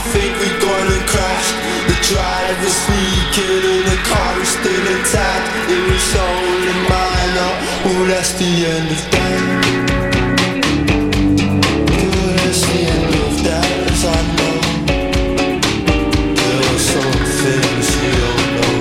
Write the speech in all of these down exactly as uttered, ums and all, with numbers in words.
think we're gonna crash. The driver's sneaking and the car is still intact. It was only minor. Oh, that's the end of that. Oh, that's the end of that, as I know. There were some things we don't know.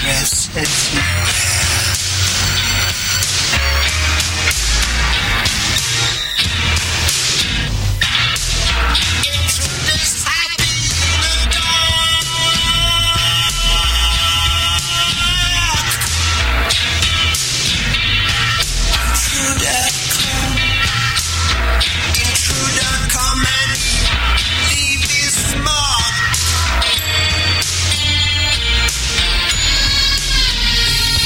Leave this mark.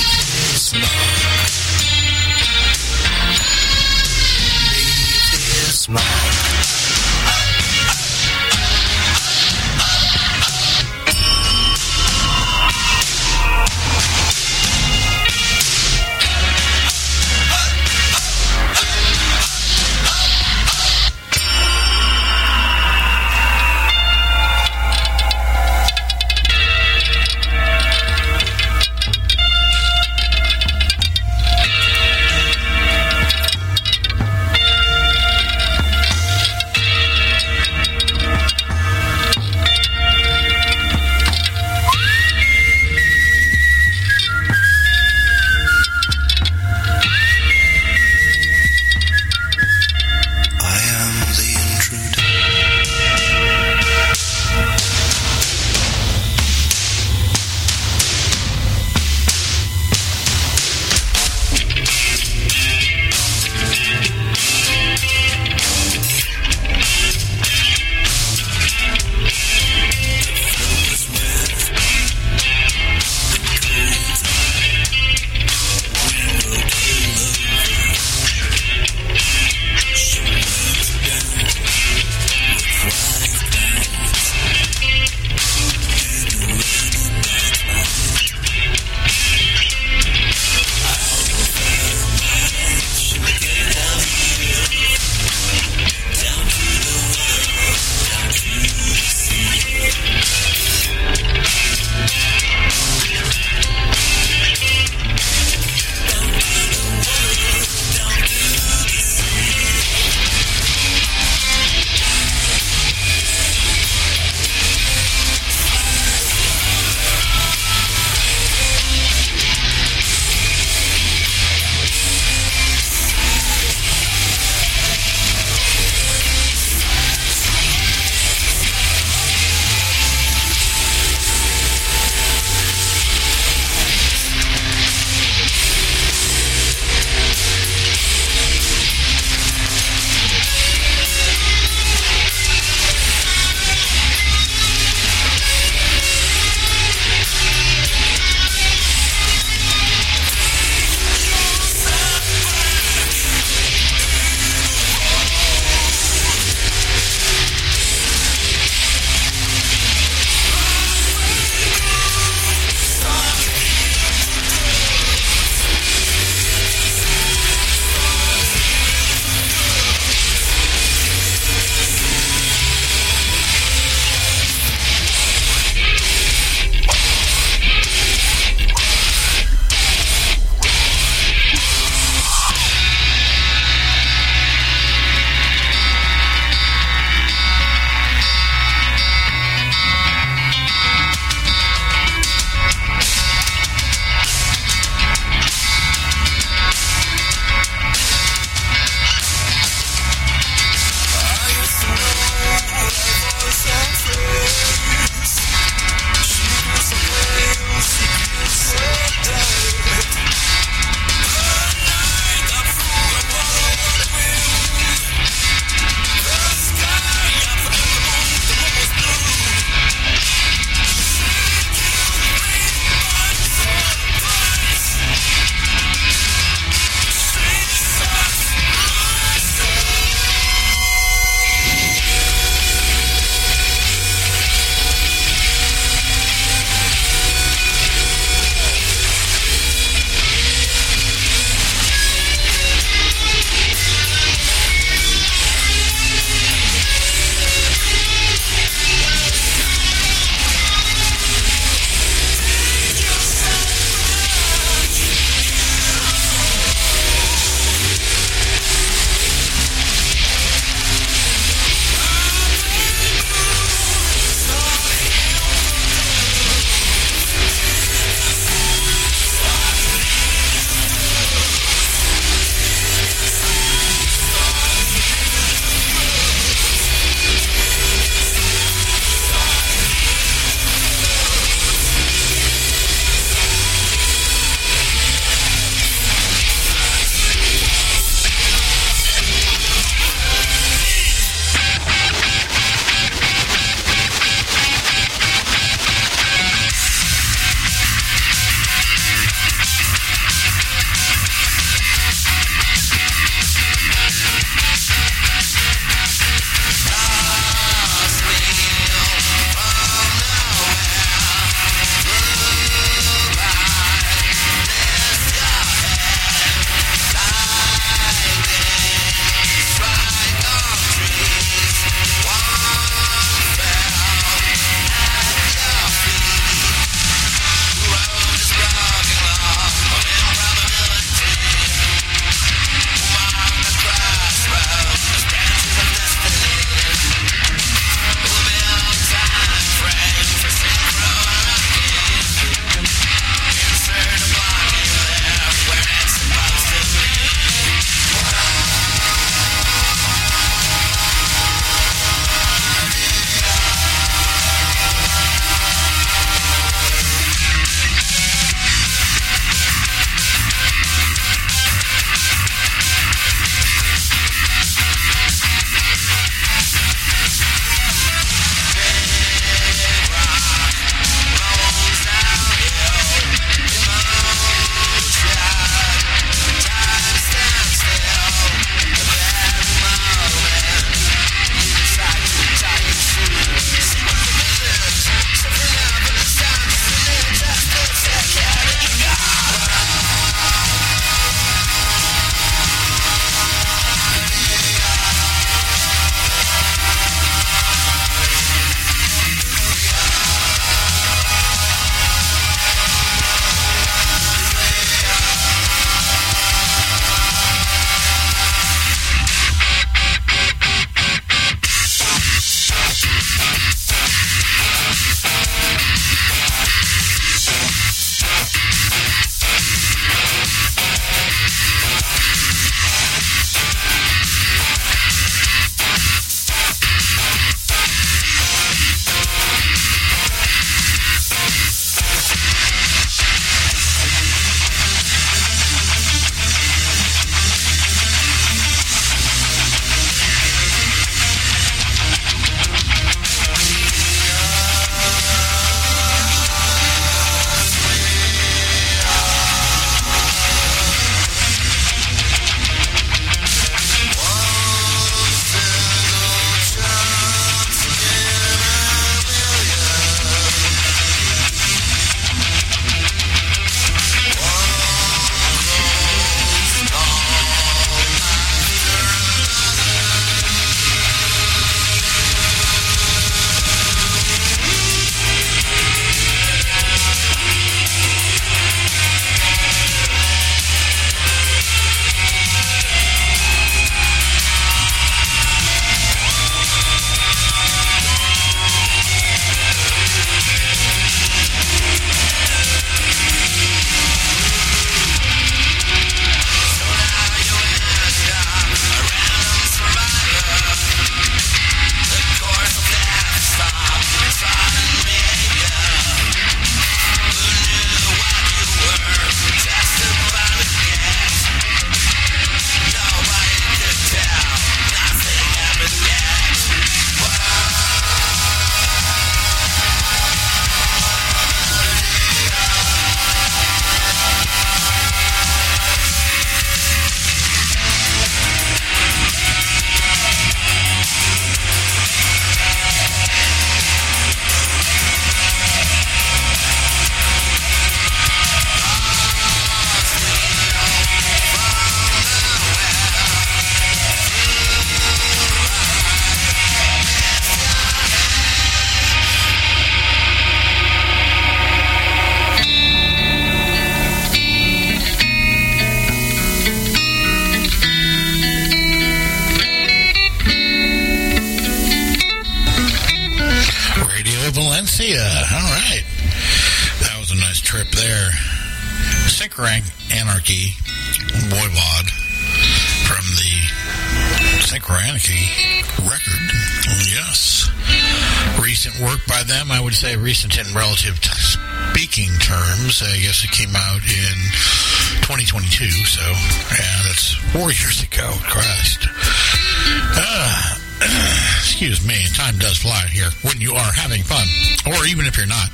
All right. That was a nice trip there. Synchrank Anarchy, Voivod, from the Synchranarchy record. Yes. Recent work by them, I would say recent in relative t- speaking terms. I guess it came out in twenty twenty-two, so yeah, that's four years ago. Christ. Uh, excuse me, time does fly here when you are having fun, or even if you're not.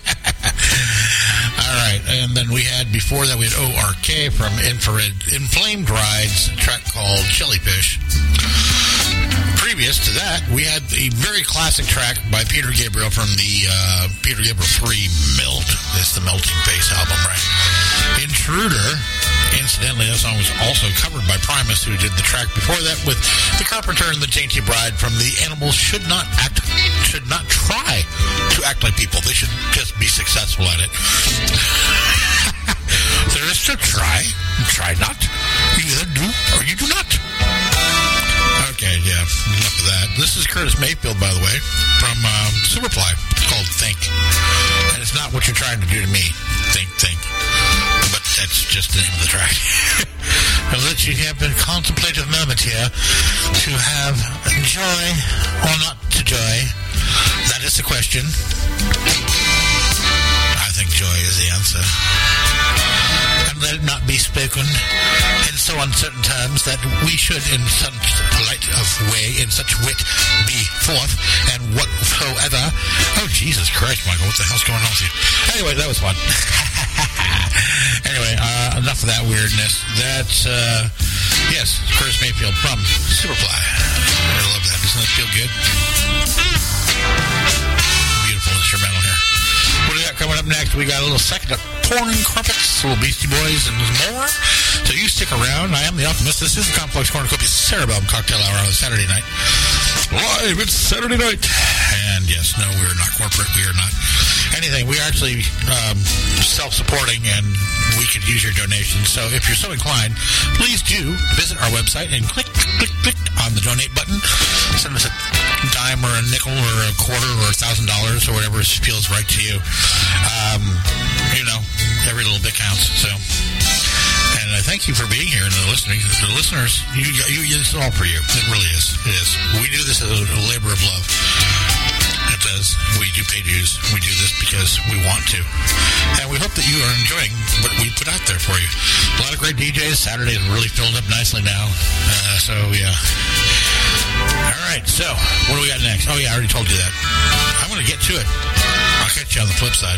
All right, and then we had, before that, we had O R K from Infrared Inflamed Rides, a track called Jellyfish. Previous to that, we had a very classic track by Peter Gabriel from the uh, Peter Gabriel three Melt. It's the Melting Face album, right? Intruder. Incidentally, that song was also covered by Primus, who did the track before that with The Carpenter and the Dainty Bride from The Animals Should Not Act, Should Not Try to Act Like People. They should just be successful at it. There is to try, try not. You either do or you do not. Okay, yeah, enough of that. This is Curtis Mayfield, by the way, from um, Superfly. It's called Think. And it's not what you're trying to do to me. Think, think. But that's just the name of the track. I'll let you have a contemplative moment here to have joy or not to joy. That is the question. I think joy is the answer. And let it not be spoken in so uncertain terms that we should, in such light of way, in such wit, be forth, and whatsoever. Oh, Jesus Christ, Michael, what the hell's going on with you? Anyway, that was fun. Anyway, uh, enough of that weirdness. That's, uh, yes, Curtis Mayfield from Superfly. I love that. Doesn't that feel good? Beautiful instrumental here. What do we got coming up next? We got a little second up Torn Carpets, little Beastie Boys, and more. So you stick around. I am the Optimist. This is the Complex Cornucopia Cerebellum Cocktail Hour on Saturday night. Live, it's Saturday night. And yes, no, we are not corporate. We are not anything. We are actually um, self-supporting, and we could use your donations. So if you're so inclined, please do visit our website and click, click, click on the donate button. Send us a dime or a nickel or a quarter or a thousand dollars or whatever feels right to you. Um, you know, every little bit counts. So, and I thank you for being here and the listening. The listeners, you, you, it's all for you. It really is. It is. We do this as a labor of love. It does. We do pay dues. We do this because we want to. And we hope that you are enjoying what we put out there for you. A lot of great D Js. Saturday is really filled up nicely now. Uh, so, yeah. All right. So, what do we got next? Oh, yeah, I already told you that. I'm going to get to it. I'll catch you on the flip side.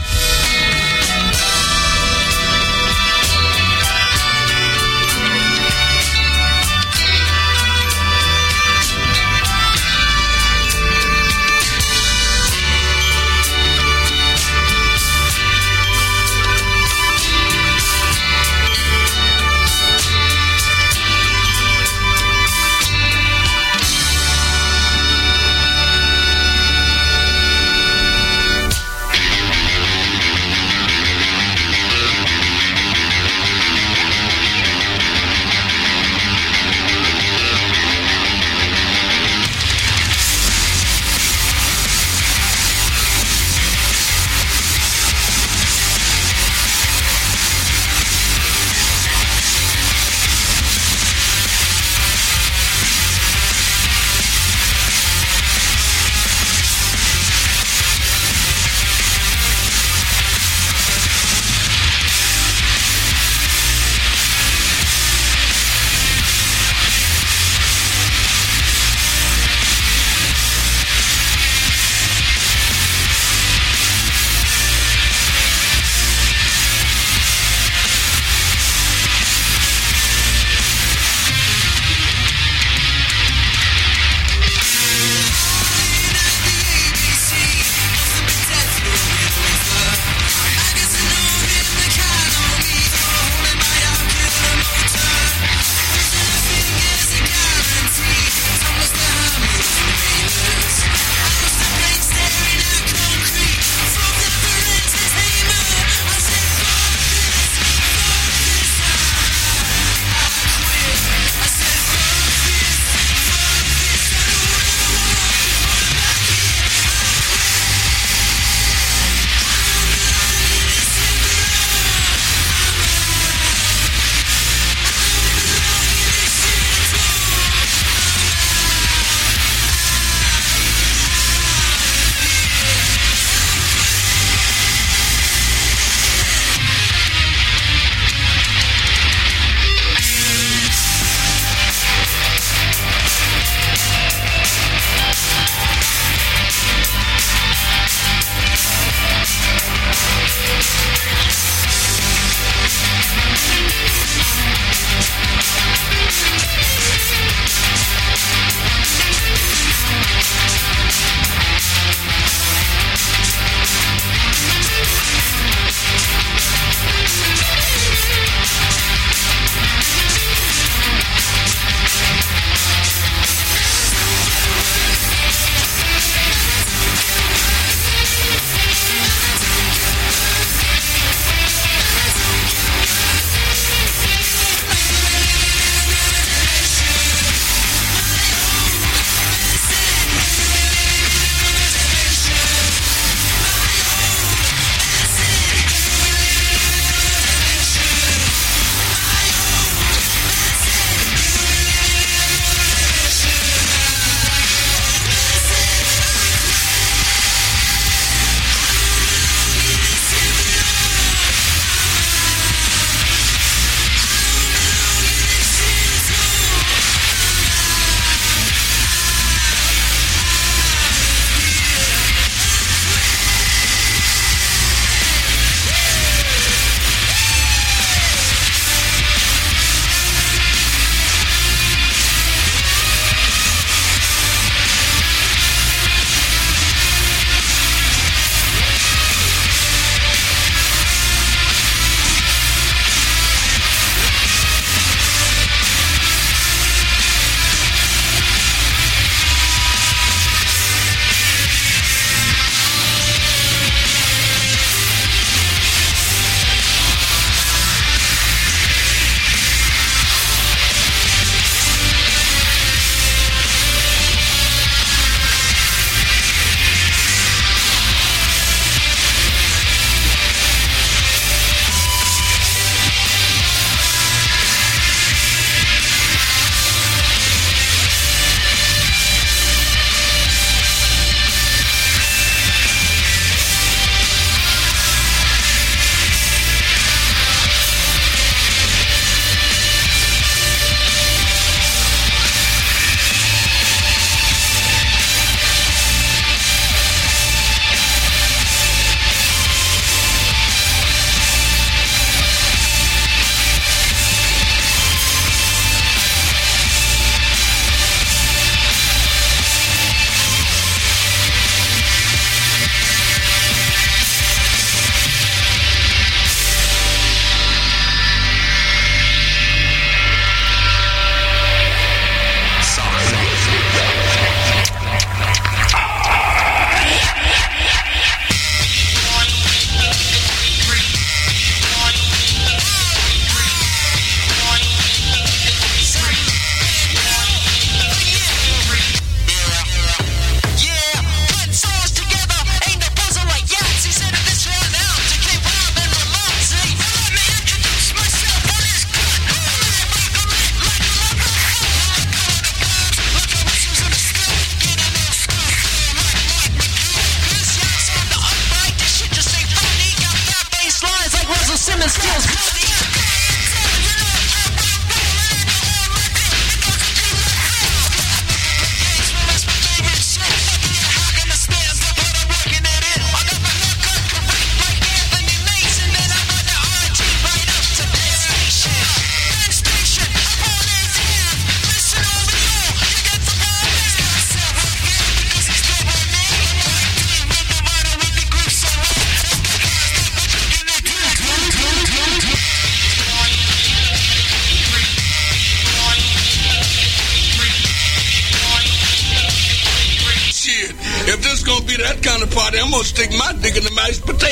the party, I'm gonna stick my dick in the mashed potato.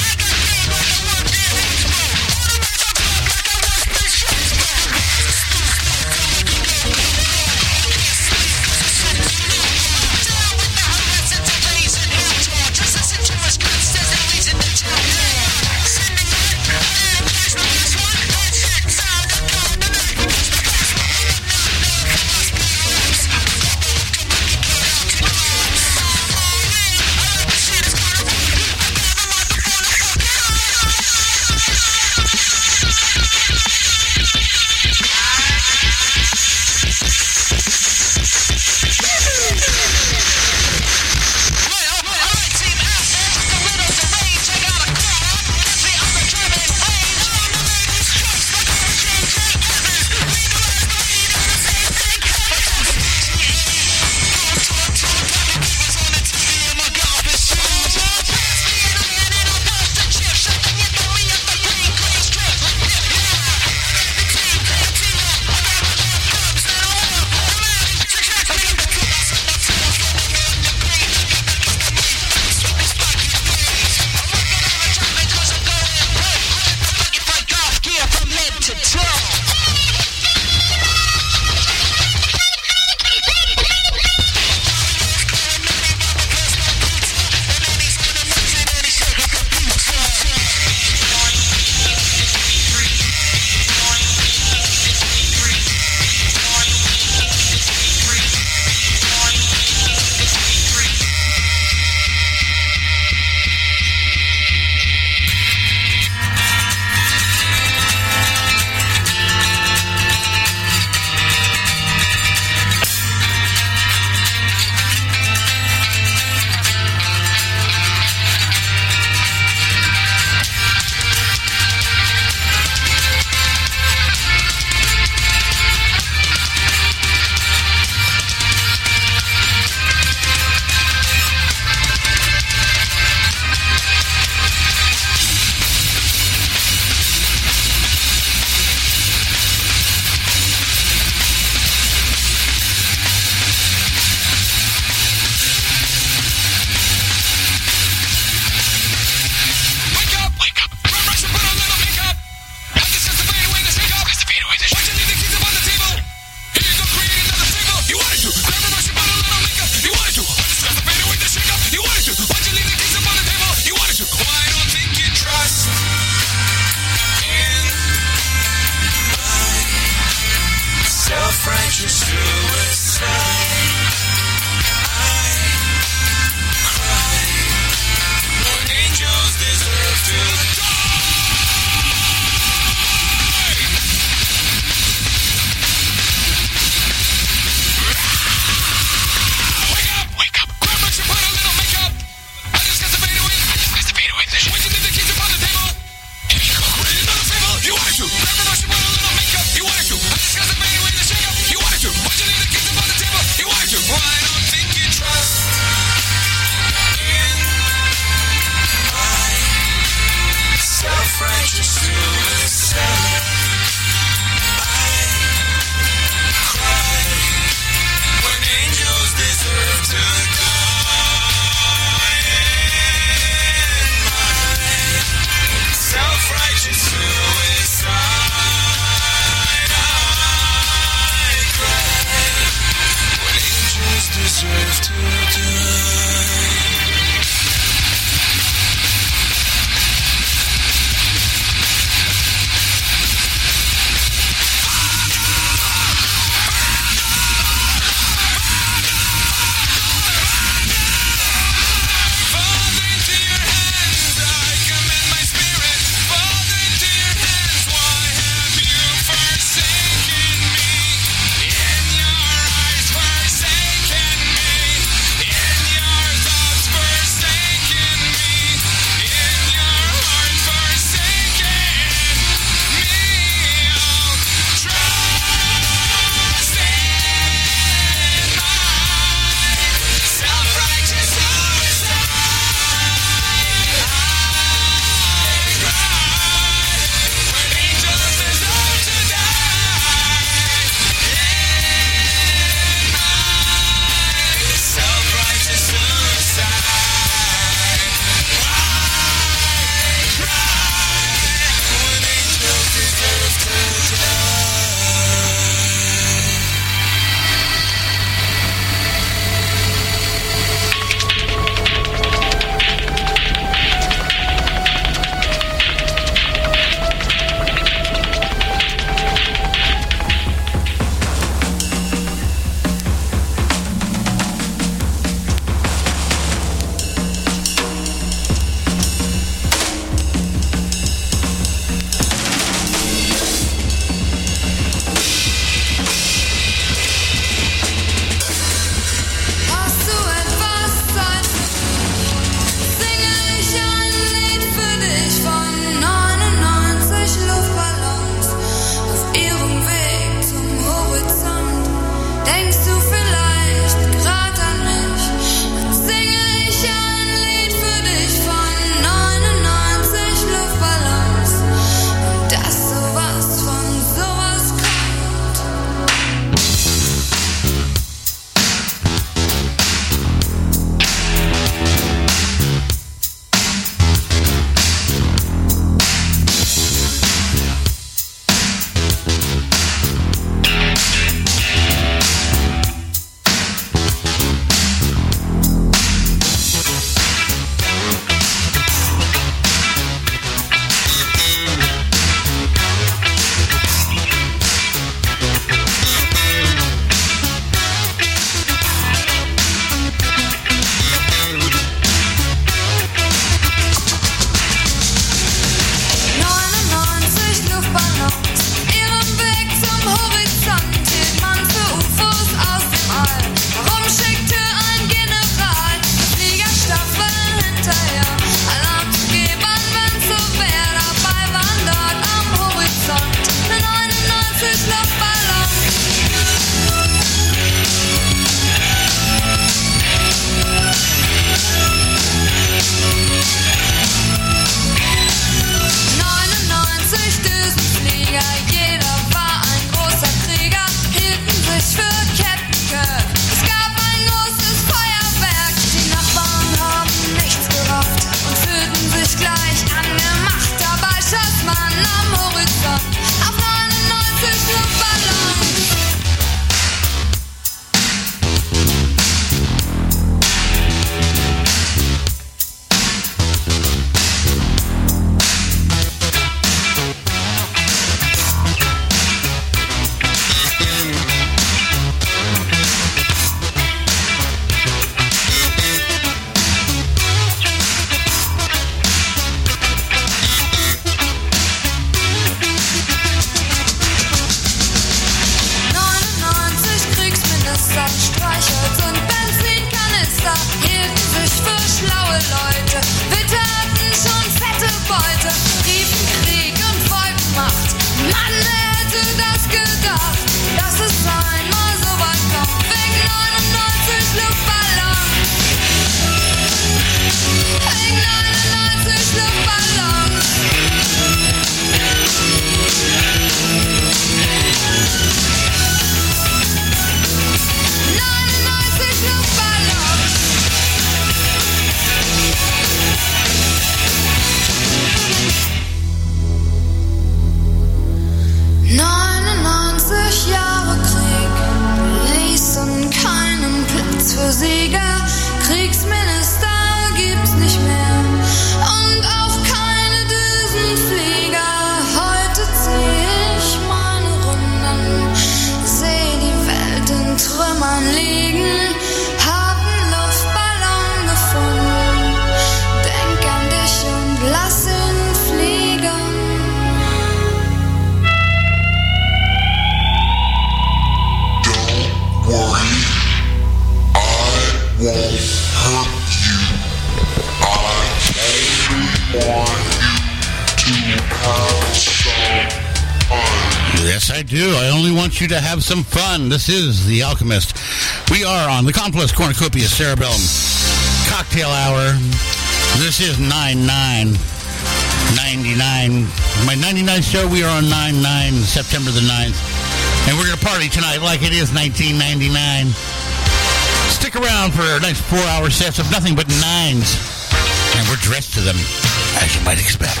Yes, I do. I only want you to have some fun. This is The Alchemist. We are on the Complex Cornucopia Cerebellum Cocktail Hour. This is nine nine ninety-nine. My ninety-nine show, we are on nine nine, September the ninth. And we're going to party tonight like it is nineteen ninety-nine. Stick around for our next four-hour sets of nothing but nines. And we're dressed to them, as you might expect.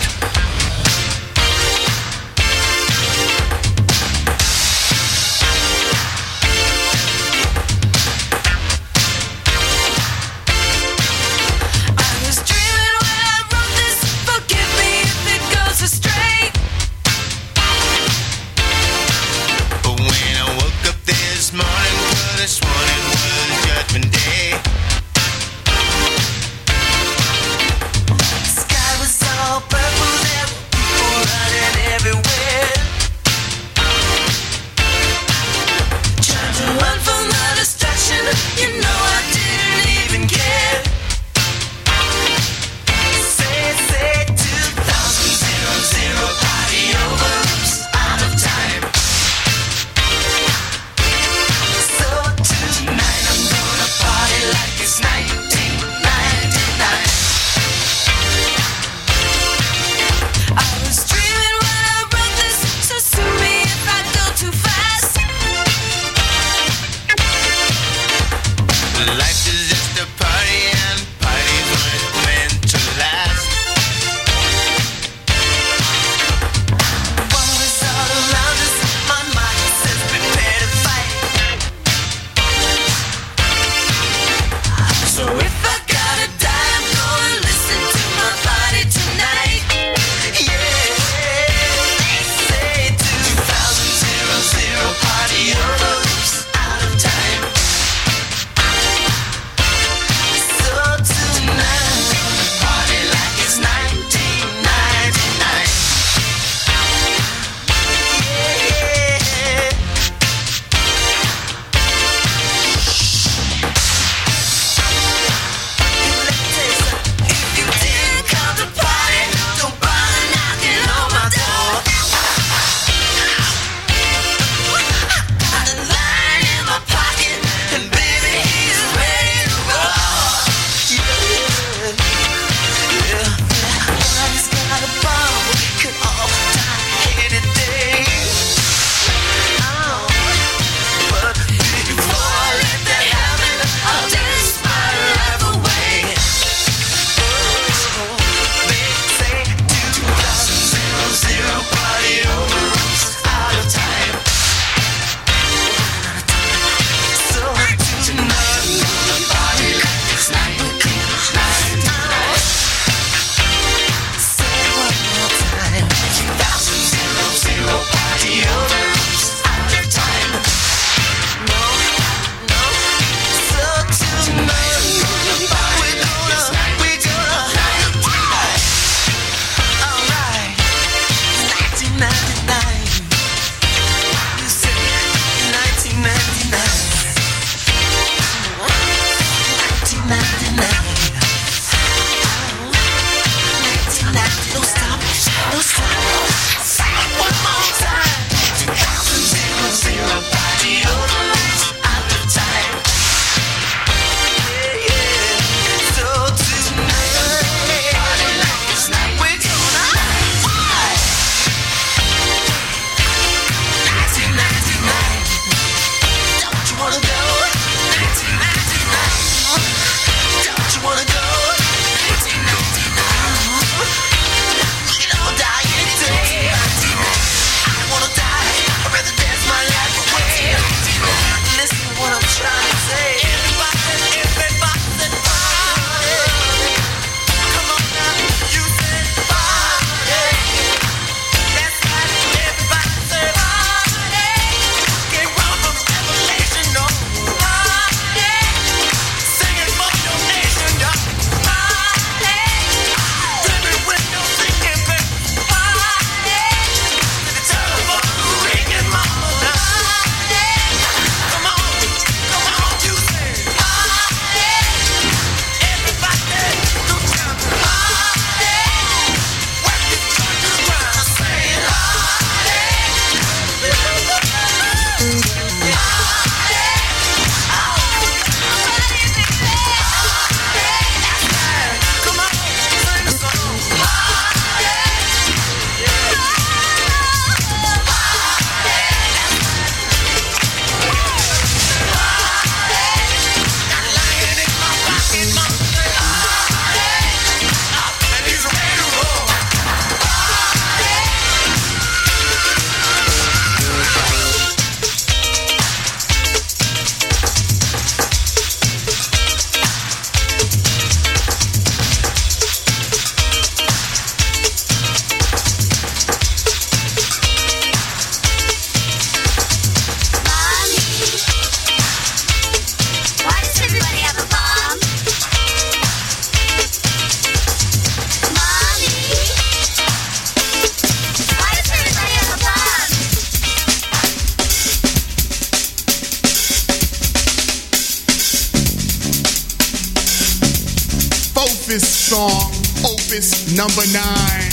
song, opus number nine.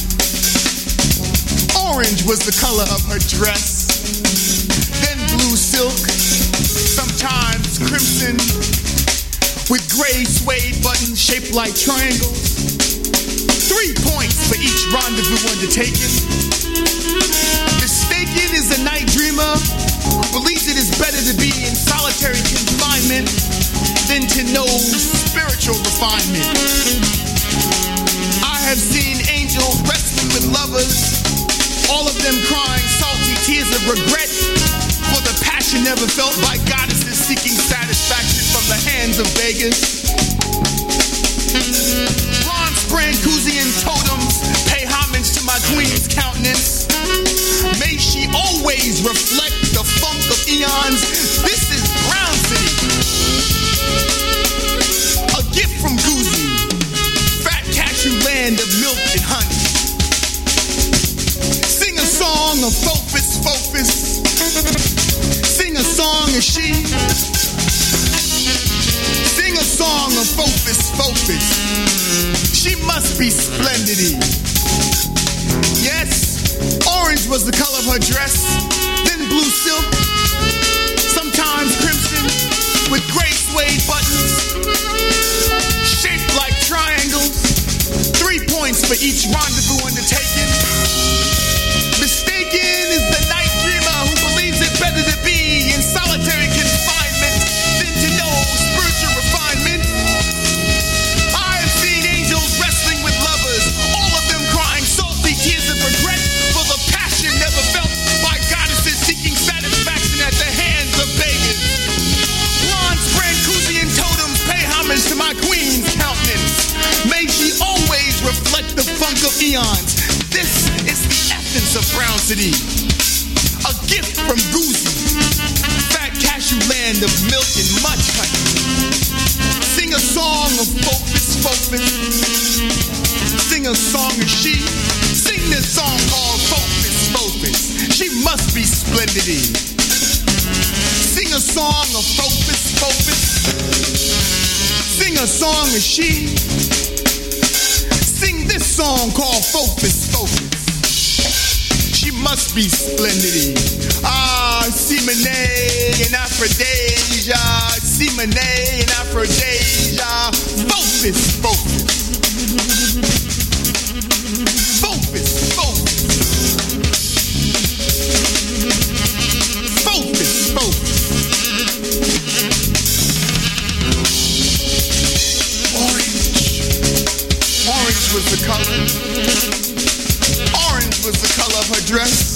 Orange was the color of her dress, then blue silk, sometimes crimson, with gray suede buttons shaped like triangles. Three points for each rendezvous undertaken. Mistaken is a night dreamer who believes it is better to be in solitary confinement than to know spiritual refinement. I have seen angels wrestling with lovers, all of them crying salty tears of regret for the passion never felt by goddesses seeking satisfaction from the hands of beggars. Bronze Brancusian totems pay homage to my queen's countenance. May she always reflect the funk of eons. This is Brown City. A gift from Guzzi, fat cashew land of milk and honey. Sing a song of focus, focus. Sing a song of she. Sing a song of focus, focus. She must be splendid. Yes, orange was the color of her dress, then blue silk, sometimes crimson, with gray suede buttons, shaped like triangles. Three points for each rendezvous undertaken. Mistaken is the night dreamer who believes it better to be in solitary confinement than to know spiritual refinement. I have seen angels wrestling with lovers, all of them crying salty tears of regret for the passion never felt by goddesses seeking satisfaction at the hands of beggars. Bronze Brancusian totems pay homage to my queen's countenance. May she always reflect the funk of eons. This is the essence of Brown City. A gift from Guzzi, fat cashew land of milk and much honey. Sing a song of focus, focus. Sing a song of she. Sing this song called Focus, Focus. She must be splendid. Sing a song of focus, focus. Sing a song of she. Sing this song called Focus, Focus. She must be splendid. Ah, Simone and Aphrodisia, Simone and Aphrodisia. Focus, focus. Focus, focus. Focus, focus. Orange. Orange was the color. Orange was the color of her dress.